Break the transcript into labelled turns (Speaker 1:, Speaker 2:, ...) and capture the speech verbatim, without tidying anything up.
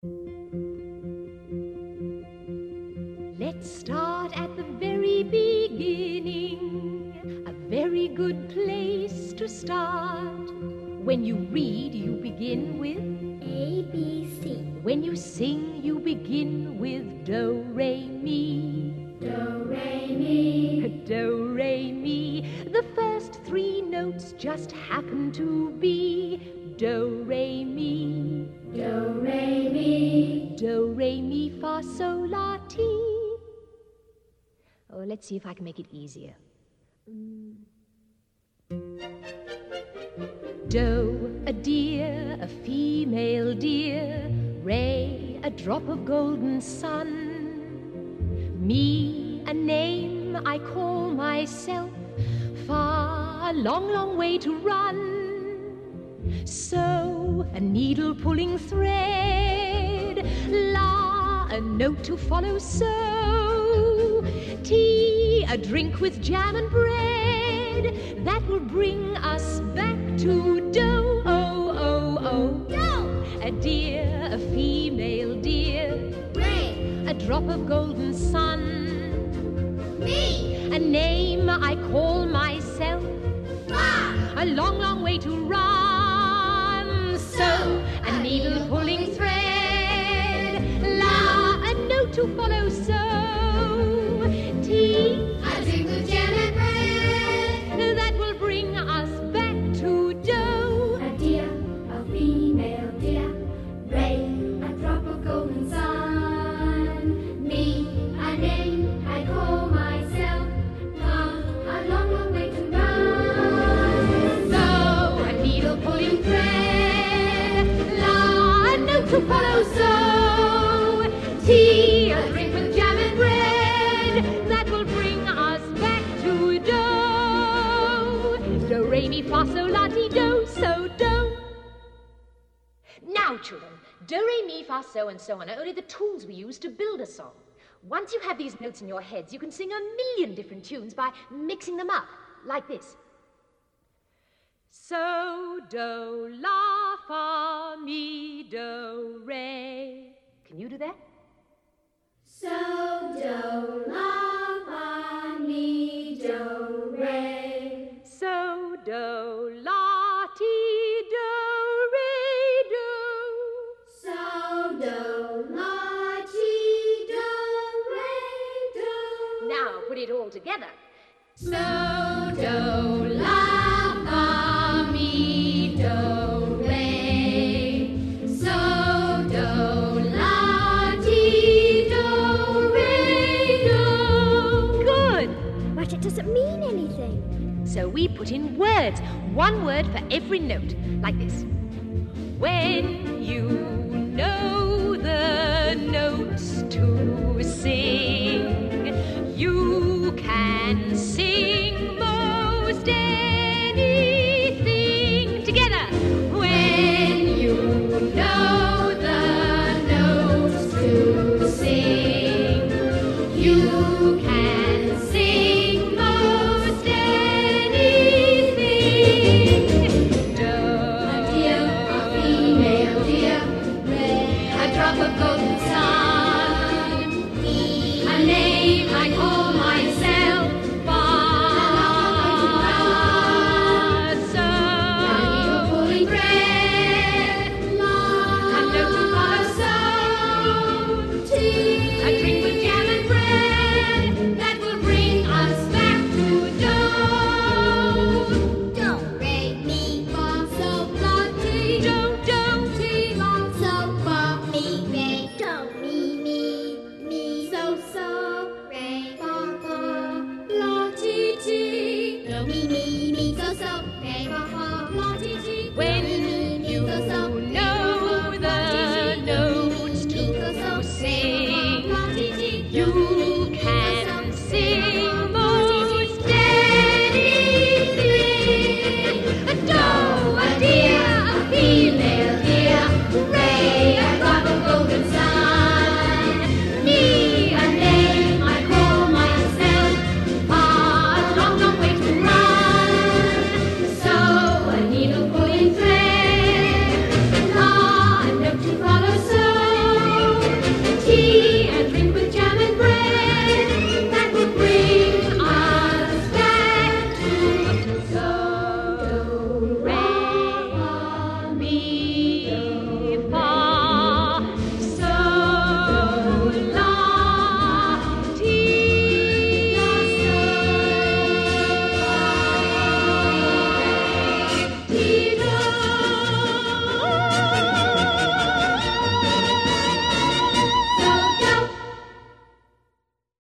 Speaker 1: Let's start at the very beginning, a very good place to start. When you read, you begin with
Speaker 2: A, B, C.
Speaker 1: When you sing, you begin with do, re, mi.
Speaker 2: Do, re, mi.
Speaker 1: Do, re, mi. The first three notes just happen to be do, re, mi.
Speaker 2: Do, re, mi.
Speaker 1: Do, re, mi, fa, sol, la, ti. Oh, let's see if I can make it easier. Mm. Do, a deer, a female deer. Re, a drop of golden sun. Mi, a name I call myself. Fa, a long, long way to run. So, a needle pulling thread. La, a note to follow. So, tea, a drink with jam and bread. That will bring us back to do, oh, oh, oh.
Speaker 2: Do.
Speaker 1: A deer, a female deer.
Speaker 2: Re.
Speaker 1: A drop of golden sun.
Speaker 2: Mi.
Speaker 1: A name I call myself.
Speaker 2: Fa.
Speaker 1: A long, long way to run. So, a needle pulling thread. La, a note to follow. So, tea,
Speaker 2: A drink with jam and bread.
Speaker 1: that will bring us back to do.
Speaker 2: A deer, a female deer. Re, a drop of golden sun. Me, a name I call myself. Fa, a long, long way to run.
Speaker 1: So, a needle pulling thread. La, a note to follow. So, tea, a drink with jam and bread. That will bring us back to do. Do, re, mi, fa, sol, la, ti, do. So, do. Now, children, do, re, mi, fa, so, and so on are only the tools we use to build a song. Once you have these notes in your heads, you can sing a million different tunes by mixing them up, like this. So, do, la, fa, mi, do, re. Can you do that?
Speaker 2: So, do, la, fa, mi, do, re.
Speaker 1: So, do, la, ti, do, re, do.
Speaker 2: So, do, la, ti, do, re, do.
Speaker 1: Now, put it all together.
Speaker 2: So, do, la, fa, mi, do, re. So, do, la, ti, do, re, do.
Speaker 1: Good.
Speaker 3: But it doesn't mean anything.
Speaker 1: So we put in words, one word for every note, like this. When you know the notes to sing, you can sing most anything. Together. When you
Speaker 2: Know the notes to sing. You can sing most anything.
Speaker 1: do,
Speaker 2: A deer, a female deer. Re, a drop of golden sun.